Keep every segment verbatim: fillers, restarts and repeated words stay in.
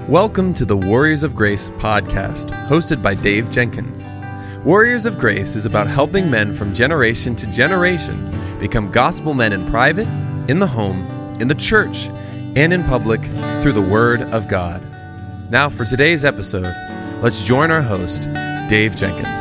Welcome to the Warriors of Grace podcast, hosted by Dave Jenkins. Warriors of Grace is about helping men from generation to generation become gospel men in private, in the home, in the church, and in public through the Word of God. Now for today's episode, let's join our host, Dave Jenkins.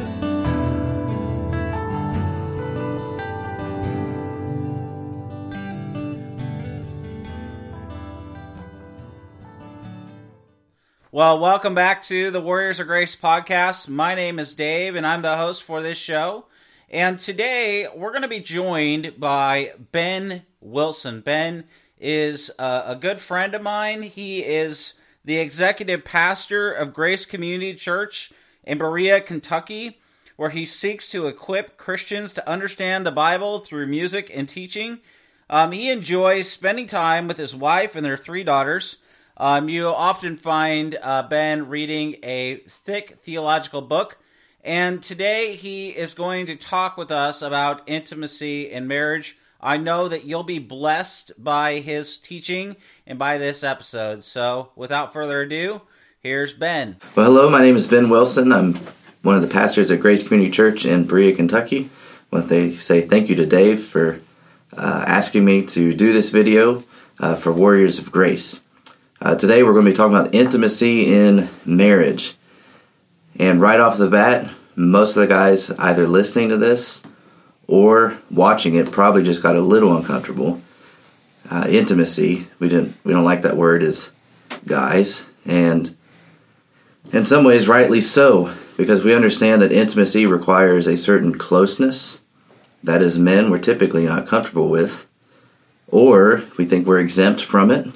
Well, welcome back to the Warriors of Grace podcast. My name is Dave, and I'm the host for this show. And today, we're going to be joined by Ben Wilson. Ben is a, a good friend of mine. He is the executive pastor of Grace Community Church in Berea, Kentucky, where he seeks to equip Christians to understand the Bible through music and teaching. Um, he enjoys spending time with his wife and their three daughters. Um, you often find uh, Ben reading a thick theological book, and today he is going to talk with us about intimacy in marriage. I know that you'll be blessed by his teaching and by this episode. So, without further ado, here's Ben. Well, hello, my name is Ben Wilson. I'm one of the pastors at Grace Community Church in Berea, Kentucky. I want to say thank you to Dave for uh, asking me to do this video uh, for Warriors of Grace. Uh, today we're going to be talking about intimacy in marriage. And right off the bat, most of the guys either listening to this or watching it probably just got a little uncomfortable. Uh, intimacy, we didn't we don't like that word as guys, and in some ways rightly so, because we understand that intimacy requires a certain closeness that as men we're typically not comfortable with, or we think we're exempt from it.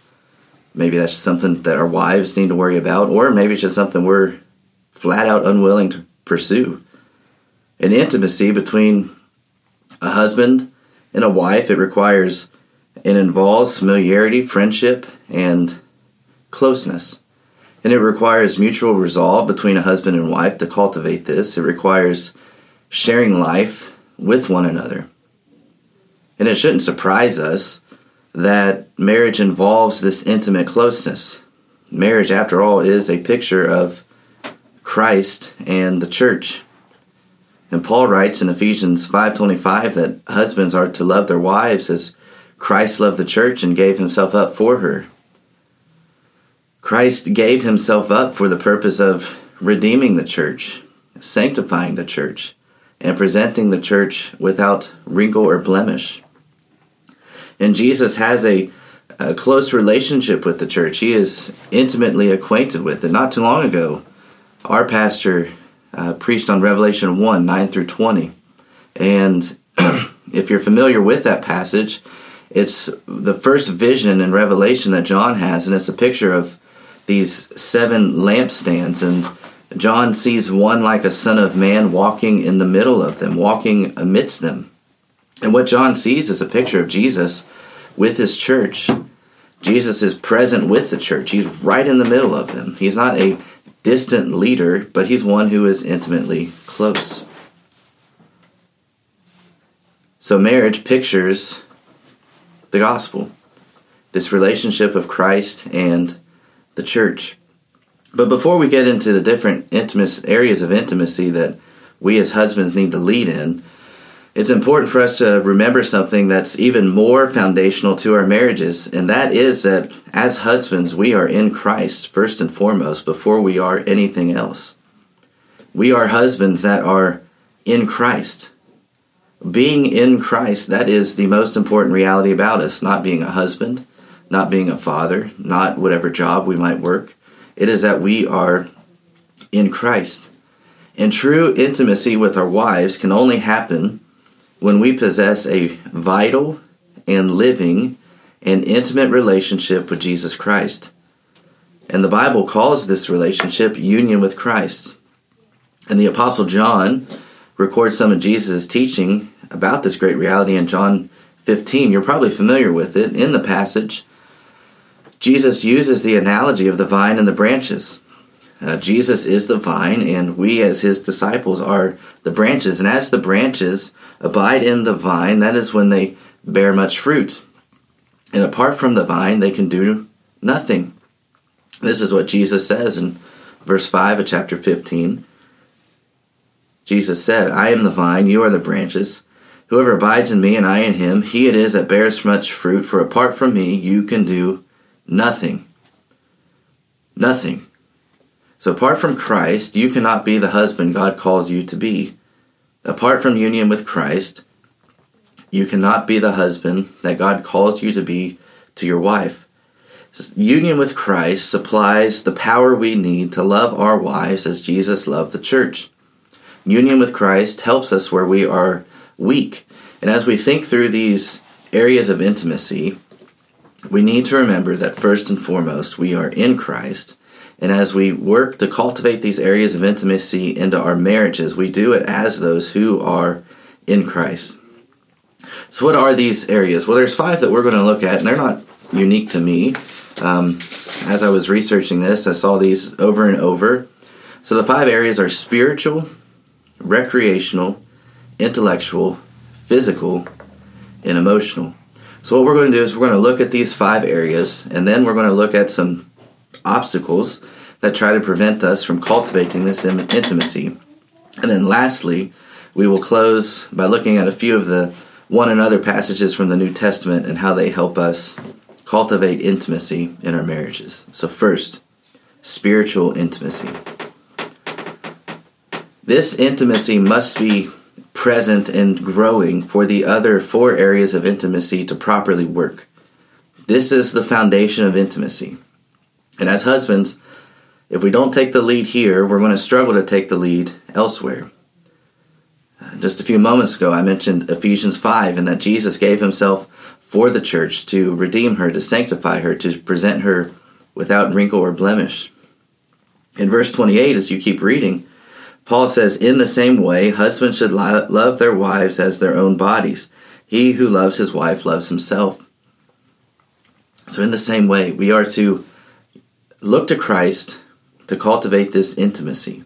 Maybe that's something that our wives need to worry about, or maybe it's just something we're flat out unwilling to pursue. An intimacy between a husband and a wife, it requires, it involves familiarity, friendship, and closeness. And it requires mutual resolve between a husband and wife to cultivate this. It requires sharing life with one another. And it shouldn't surprise us that marriage involves this intimate closeness. Marriage, after all, is a picture of Christ and the church. And Paul writes in Ephesians five twenty-five that husbands are to love their wives as Christ loved the church and gave himself up for her. Christ gave himself up for the purpose of redeeming the church, sanctifying the church, and presenting the church without wrinkle or blemish. And Jesus has a, a close relationship with the church. He is intimately acquainted with it. Not too long ago, our pastor uh, preached on Revelation one, nine through twenty. And if you're familiar with that passage, it's the first vision in Revelation that John has, and it's a picture of these seven lampstands. And John sees one like a son of man walking in the middle of them, walking amidst them. And what John sees is a picture of Jesus with his church. Jesus is present with the church. He's right in the middle of them. He's not a distant leader, but he's one who is intimately close. So marriage pictures the gospel, this relationship of Christ and the church. But before we get into the different intimate areas of intimacy that we as husbands need to lead in, it's important for us to remember something that's even more foundational to our marriages, and that is that as husbands, we are in Christ first and foremost before we are anything else. We are husbands that are in Christ. Being in Christ, that is the most important reality about us, not being a husband, not being a father, not whatever job we might work. It is that we are in Christ. And true intimacy with our wives can only happen when we possess a vital and living and intimate relationship with Jesus Christ. And the Bible calls this relationship union with Christ. And the Apostle John records some of Jesus' teaching about this great reality in John fifteen. You're probably familiar with it. In the passage, Jesus uses the analogy of the vine and the branches. Uh, Jesus is the vine, and we as his disciples are the branches. And as the branches abide in the vine, that is when they bear much fruit. And apart from the vine, they can do nothing. This is what Jesus says in verse five of chapter fifteen. Jesus said, I am the vine, you are the branches. Whoever abides in me and I in him, he it is that bears much fruit, for apart from me you can do nothing. Nothing. So apart from Christ, you cannot be the husband God calls you to be. Apart from union with Christ, you cannot be the husband that God calls you to be to your wife. Union with Christ supplies the power we need to love our wives as Jesus loved the church. Union with Christ helps us where we are weak. And as we think through these areas of intimacy, we need to remember that first and foremost, we are in Christ. And as we work to cultivate these areas of intimacy into our marriages, we do it as those who are in Christ. So what are these areas? Well, there's five that we're going to look at, and they're not unique to me. Um, as I was researching this, I saw these over and over. So the five areas are spiritual, recreational, intellectual, physical, and emotional. So what we're going to do is we're going to look at these five areas, and then we're going to look at some obstacles that try to prevent us from cultivating this intimacy. And then lastly, we will close by looking at a few of the one another passages from the New Testament and how they help us cultivate intimacy in our marriages. So first, spiritual intimacy. This intimacy must be present and growing for the other four areas of intimacy to properly work. This is the foundation of intimacy. And as husbands, if we don't take the lead here, we're going to struggle to take the lead elsewhere. Just a few moments ago, I mentioned Ephesians five, and that Jesus gave himself for the church to redeem her, to sanctify her, to present her without wrinkle or blemish. In verse twenty-eight, as you keep reading, Paul says, in the same way, husbands should lo- love their wives as their own bodies. He who loves his wife loves himself. So in the same way, we are to look to Christ to cultivate this intimacy.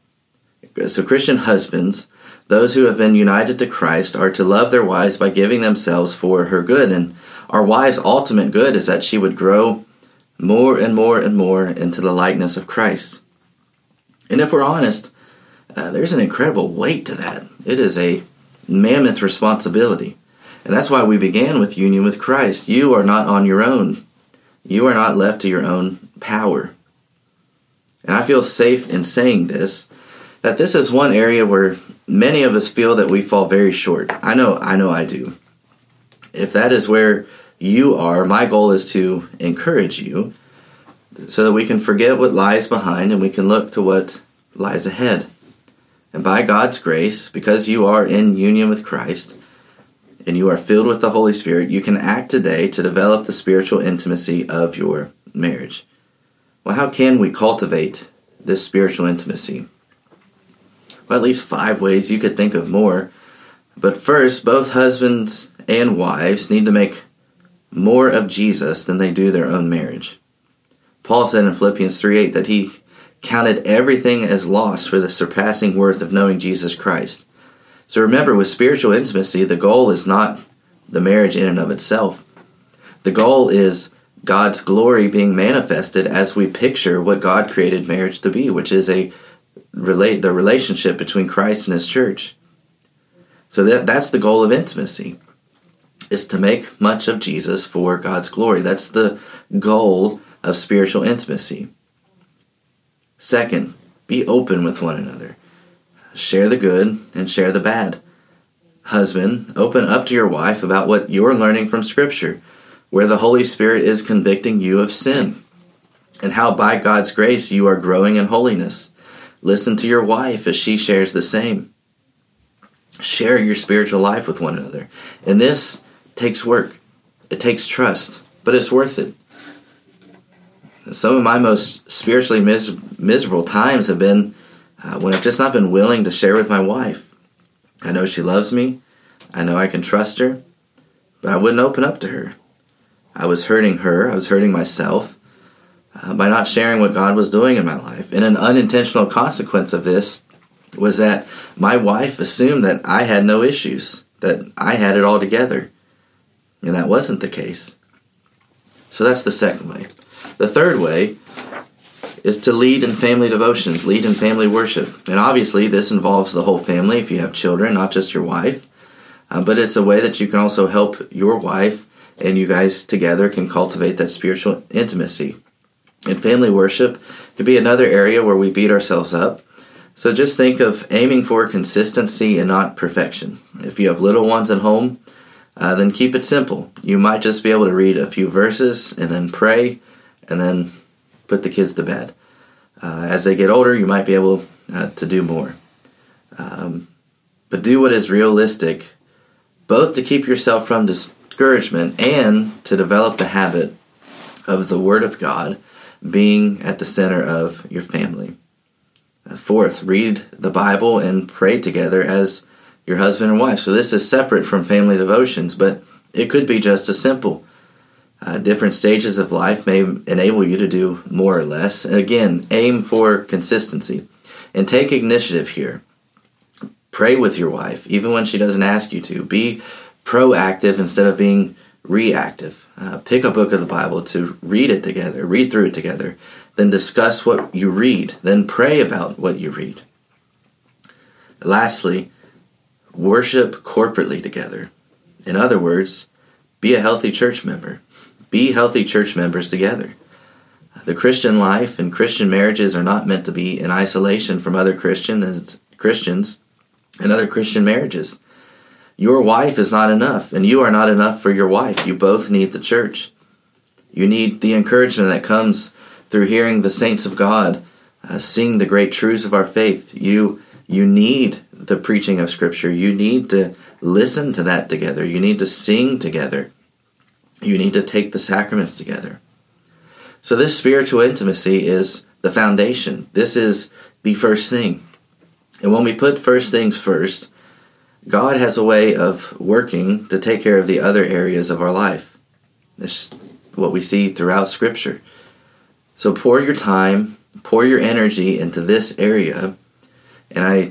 So Christian husbands, those who have been united to Christ, are to love their wives by giving themselves for her good. And our wife's ultimate good is that she would grow more and more and more into the likeness of Christ. And if we're honest, uh, there's an incredible weight to that. It is a mammoth responsibility. And that's why we began with union with Christ. You are not on your own. You are not left to your own power. And I feel safe in saying this, that this is one area where many of us feel that we fall very short. I know, I know I do. If that is where you are, my goal is to encourage you so that we can forget what lies behind and we can look to what lies ahead. And by God's grace, because you are in union with Christ and you are filled with the Holy Spirit, you can act today to develop the spiritual intimacy of your marriage. Well, how can we cultivate this spiritual intimacy? Well, at least five ways. You could think of more. But first, both husbands and wives need to make more of Jesus than they do their own marriage. Paul said in Philippians three eight that he counted everything as loss for the surpassing worth of knowing Jesus Christ. So remember, with spiritual intimacy, the goal is not the marriage in and of itself. The goal is God's glory being manifested as we picture what God created marriage to be, which is a relate the relationship between Christ and his church. So that that's the goal of intimacy, is to make much of Jesus for God's glory. That's the goal of spiritual intimacy. Second, be open with one another. Share the good and share the bad. Husband, open up to your wife about what you're learning from Scripture, where the Holy Spirit is convicting you of sin, and how by God's grace you are growing in holiness. Listen to your wife as she shares the same. Share your spiritual life with one another. And this takes work. It takes trust, but it's worth it. Some of my most spiritually mis- miserable times have been uh, when I've just not been willing to share with my wife. I know she loves me. I know I can trust her, but I wouldn't open up to her. I was hurting her. I was hurting myself uh, by not sharing what God was doing in my life. And an unintentional consequence of this was that my wife assumed that I had no issues, that I had it all together. And that wasn't the case. So that's the second way. The third way is to lead in family devotions, lead in family worship. And obviously this involves the whole family if you have children, not just your wife. Uh, but it's a way that you can also help your wife and you guys together can cultivate that spiritual intimacy. And family worship could be another area where we beat ourselves up. So just think of aiming for consistency and not perfection. If you have little ones at home, uh, then keep it simple. You might just be able to read a few verses and then pray and then put the kids to bed. Uh, as they get older, you might be able uh, to do more. Um, but do what is realistic, both to keep yourself from discouragement and to develop the habit of the Word of God being at the center of your family. Uh, fourth, read the Bible and pray together as your husband and wife. So this is separate from family devotions, but it could be just as simple. Uh, different stages of life may enable you to do more or less. And again, aim for consistency and take initiative here. Pray with your wife, even when she doesn't ask you to. Be proactive instead of being reactive. Uh, pick a book of the Bible to read it together, read through it together, then discuss what you read, then pray about what you read. Lastly, worship corporately together. In other words, be a healthy church member. Be healthy church members together. The Christian life and Christian marriages are not meant to be in isolation from other Christians, Christians and other Christian marriages. Your wife is not enough, and you are not enough for your wife. You both need the church. You need the encouragement that comes through hearing the saints of God uh, sing the great truths of our faith. You, you need the preaching of Scripture. You need to listen to that together. You need to sing together. You need to take the sacraments together. So this spiritual intimacy is the foundation. This is the first thing. And when we put first things first, God has a way of working to take care of the other areas of our life. This is what we see throughout Scripture. So pour your time, pour your energy into this area. And I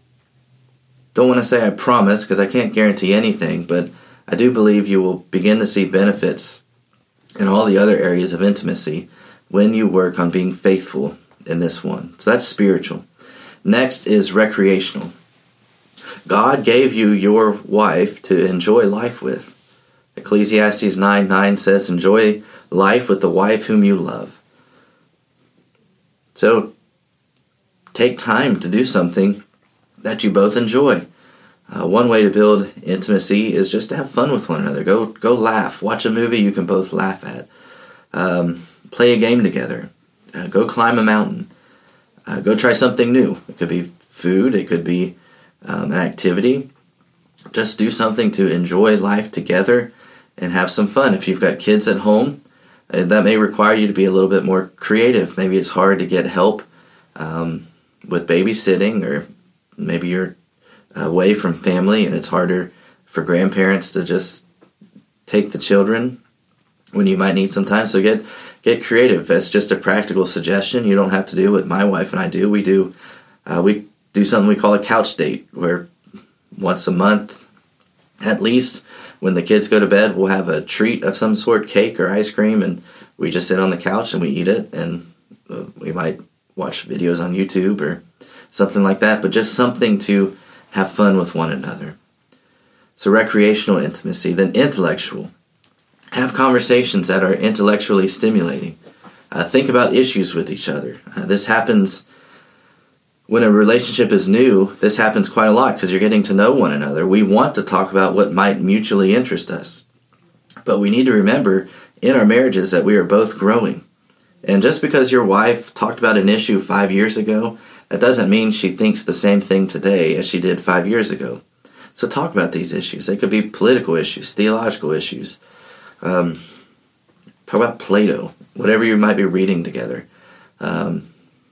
don't want to say I promise, because I can't guarantee anything, but I do believe you will begin to see benefits in all the other areas of intimacy when you work on being faithful in this one. So that's spiritual. Next is recreational. God gave you your wife to enjoy life with. Ecclesiastes nine nine says, enjoy life with the wife whom you love. So take time to do something that you both enjoy. Uh, one way to build intimacy is just to have fun with one another. Go go laugh. Watch a movie you can both laugh at. Um, play a game together. Uh, go climb a mountain. Uh, go try something new. It could be food. It could be um, an activity. Just do something to enjoy life together and have some fun. If you've got kids at home, uh, that may require you to be a little bit more creative. Maybe it's hard to get help um, with babysitting, or maybe you're away from family and it's harder for grandparents to just take the children when you might need some time. So get get creative. That's just a practical suggestion. You don't have to do what my wife and I do. We do uh, we do something we call a couch date, where once a month at least, when the kids go to bed, we'll have a treat of some sort, cake or ice cream, and we just sit on the couch and we eat it, and uh, we might watch videos on YouTube or something like that, but just something to have fun with one another. So recreational intimacy. Then intellectual. Have conversations that are intellectually stimulating. Uh, think about issues with each other. Uh, this happens when a relationship is new. This happens quite a lot because you're getting to know one another. We want to talk about what might mutually interest us. But we need to remember in our marriages that we are both growing. And just because your wife talked about an issue five years ago, that doesn't mean she thinks the same thing today as she did five years ago. So talk about these issues. They could be political issues, theological issues. Um, talk about Plato, whatever you might be reading together. Um,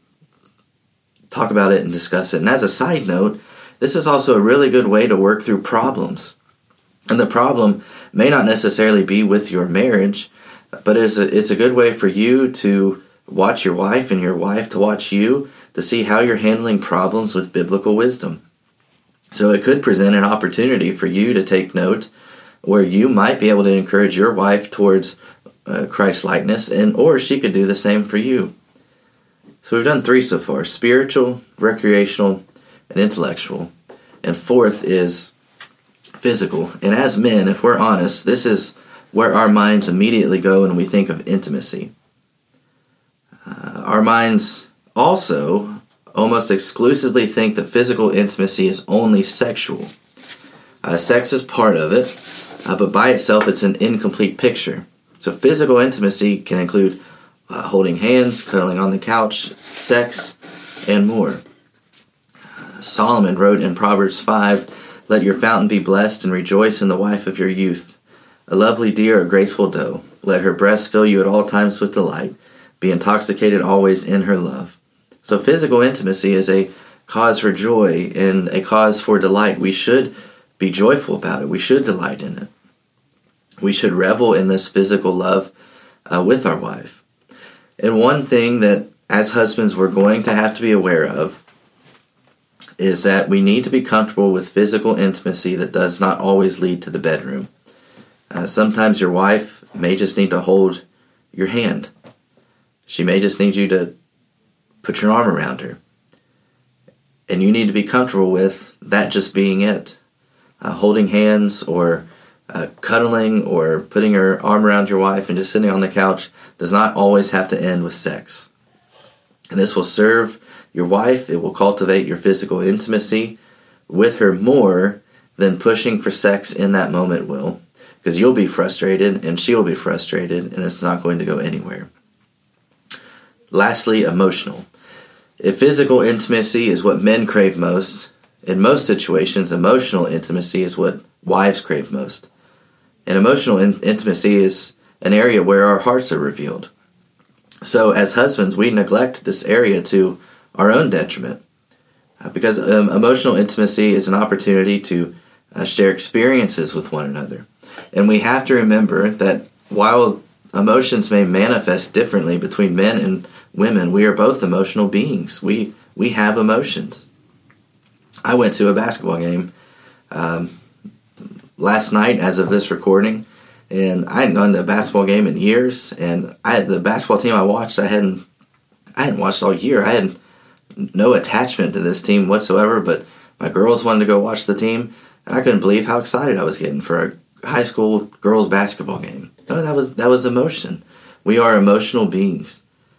talk about it and discuss it. And as a side note, this is also a really good way to work through problems. And the problem may not necessarily be with your marriage, but it's a, it's a good way for you to watch your wife and your wife to watch you, to see how you're handling problems with biblical wisdom. So it could present an opportunity for you to take note where you might be able to encourage your wife towards uh, Christ-likeness, and or she could do the same for you. So we've done three so far: spiritual, recreational, and intellectual. And fourth is physical. And as men, if we're honest, this is where our minds immediately go when we think of intimacy. Uh, our minds also almost exclusively think that physical intimacy is only sexual. Uh, sex is part of it, uh, but by itself it's an incomplete picture. So physical intimacy can include uh, holding hands, cuddling on the couch, sex, and more. Uh, Solomon wrote in Proverbs five, "Let your fountain be blessed, and rejoice in the wife of your youth. A lovely deer, a graceful doe. Let her breast fill you at all times with delight. Be intoxicated always in her love." So physical intimacy is a cause for joy and a cause for delight. We should be joyful about it. We should delight in it. We should revel in this physical love uh, with our wife. And one thing that as husbands we're going to have to be aware of is that we need to be comfortable with physical intimacy that does not always lead to the bedroom. Uh, sometimes your wife may just need to hold your hand. She may just need you to put your arm around her. And you need to be comfortable with that just being it. Uh, holding hands or uh, cuddling or putting your arm around your wife and just sitting on the couch does not always have to end with sex. And this will serve your wife. It will cultivate your physical intimacy with her more than pushing for sex in that moment will. Because you'll be frustrated and she'll be frustrated and it's not going to go anywhere. Lastly, emotional. If physical intimacy is what men crave most, in most situations, emotional intimacy is what wives crave most. And emotional in- intimacy is an area where our hearts are revealed. So as husbands, we neglect this area to our own detriment. Uh, because um, emotional intimacy is an opportunity to uh, share experiences with one another. And we have to remember that while emotions may manifest differently between men and women, we are both emotional beings. We we have emotions. I went to a basketball game um, last night as of this recording, and I hadn't gone to a basketball game in years, and I had the basketball team I watched, I hadn't I hadn't watched all year. I had no attachment to this team whatsoever, but my girls wanted to go watch the team, and I couldn't believe how excited I was getting for a high school girls basketball game. No, that was that was emotion. We are emotional beings.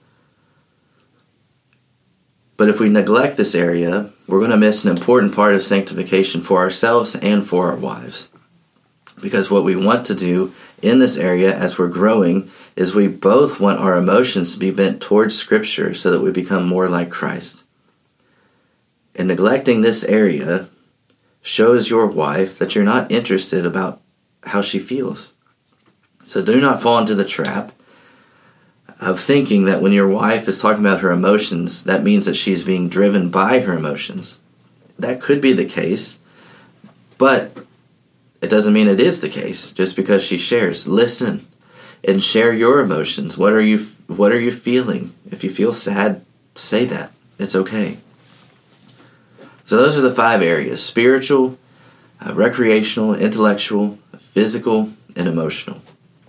But if we neglect this area, we're going to miss an important part of sanctification for ourselves and for our wives. Because what we want to do in this area as we're growing is we both want our emotions to be bent towards Scripture so that we become more like Christ. And neglecting this area shows your wife that you're not interested about how she feels. So do not fall into the trap of thinking that when your wife is talking about her emotions, that means that she's being driven by her emotions. That could be the case, but it doesn't mean it is the case just because she shares. Listen and share your emotions. What are you what are you feeling? If you feel sad, say that. It's okay. So those are the five areas: spiritual, uh, recreational, intellectual, physical, and emotional.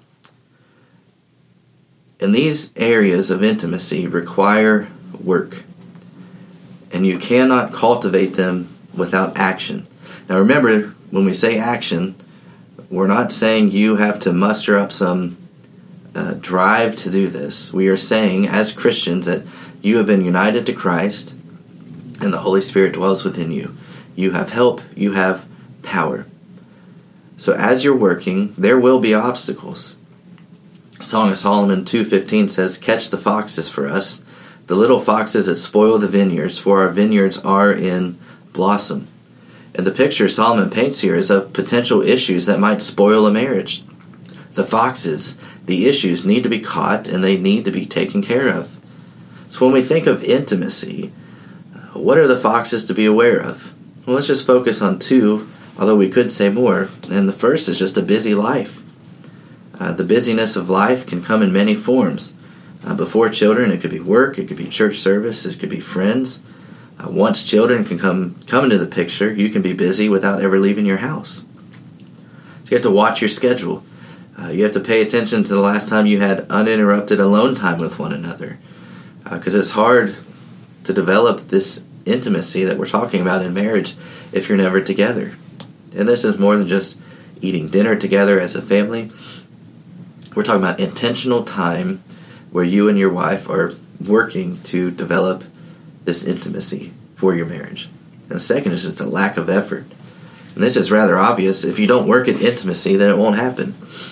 And these areas of intimacy require work. And you cannot cultivate them without action. Now remember, when we say action, we're not saying you have to muster up some uh, drive to do this. We are saying, as Christians, that you have been united to Christ and the Holy Spirit dwells within you. You have help, you have power. So as you're working, there will be obstacles. Song of Solomon two fifteen says, "Catch the foxes for us, the little foxes that spoil the vineyards, for our vineyards are in blossom." And the picture Solomon paints here is of potential issues that might spoil a marriage. The foxes, the issues, need to be caught and they need to be taken care of. So when we think of intimacy, what are the foxes to be aware of? Well, let's just focus on two, although we could say more. And the first is just a busy life. Uh, the busyness of life can come in many forms. Uh, before children, it could be work, it could be church service, it could be friends. Uh, once children can come come into the picture, you can be busy without ever leaving your house. So you have to watch your schedule. Uh, Uh, you have to pay attention to the last time you had uninterrupted alone time with one another. Because uh, it's hard to develop this intimacy that we're talking about in marriage if you're never together. And this is more than just eating dinner together as a family. We're talking about intentional time where you and your wife are working to develop this intimacy for your marriage. And the second is just a lack of effort. And this is rather obvious. If you don't work at intimacy, then it won't happen.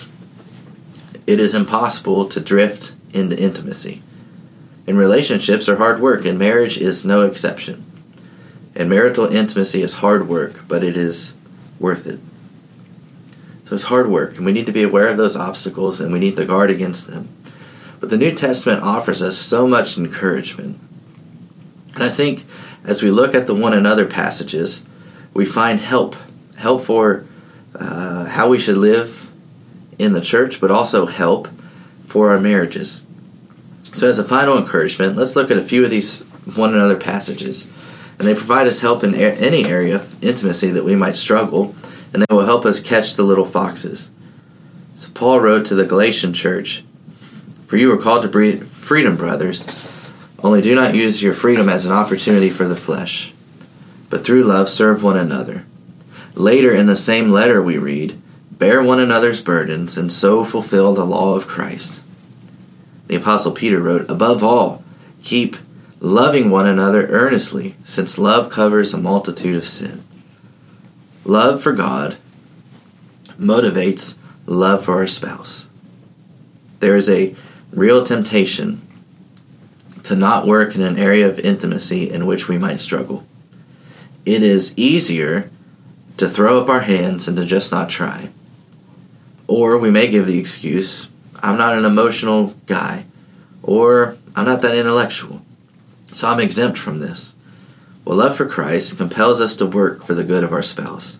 It is impossible to drift into intimacy. And relationships are hard work, and marriage is no exception. And marital intimacy is hard work, but it is worth it. So it's hard work, and we need to be aware of those obstacles, and we need to guard against them. But the New Testament offers us so much encouragement. And I think as we look at the one another passages, we find help. Help for uh, how we should live in the church, but also help for our marriages. So as a final encouragement, let's look at a few of these one another passages. And they provide us help in a- any area of intimacy that we might struggle, and they will help us catch the little foxes. So Paul wrote to the Galatian church, "For you are called to bre- freedom, brothers, only do not use your freedom as an opportunity for the flesh, but through love serve one another." Later in the same letter we read, "Bear one another's burdens, and so fulfill the law of Christ." The Apostle Peter wrote, "Above all, keep loving one another earnestly, since love covers a multitude of sin." Love for God motivates love for our spouse. There is a real temptation to not work in an area of intimacy in which we might struggle. It is easier to throw up our hands and to just not try. Or we may give the excuse, "I'm not an emotional guy," or "I'm not that intellectual, so I'm exempt from this." Well, love for Christ compels us to work for the good of our spouse.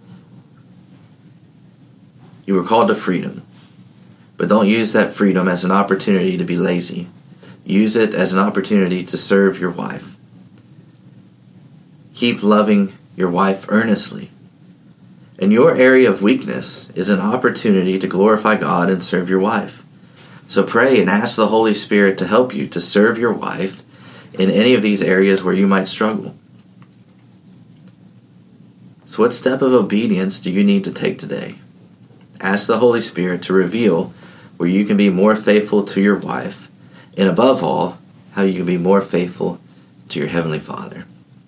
You were called to freedom, but don't use that freedom as an opportunity to be lazy. Use it as an opportunity to serve your wife. Keep loving your wife earnestly. And your area of weakness is an opportunity to glorify God and serve your wife. So pray and ask the Holy Spirit to help you to serve your wife in any of these areas where you might struggle. So what step of obedience do you need to take today? Ask the Holy Spirit to reveal where you can be more faithful to your wife, and above all, how you can be more faithful to your Heavenly Father.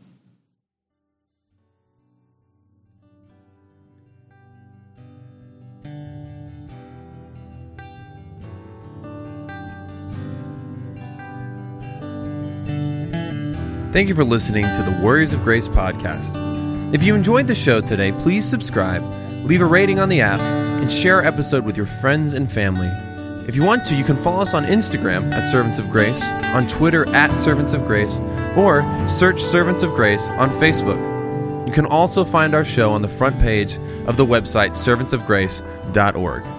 Thank you for listening to the Warriors of Grace podcast. If you enjoyed the show today, please subscribe, leave a rating on the app, and share our episode with your friends and family. If you want to, you can follow us on Instagram at Servants of Grace, on Twitter at Servants of Grace, or search Servants of Grace on Facebook. You can also find our show on the front page of the website servants of grace dot org.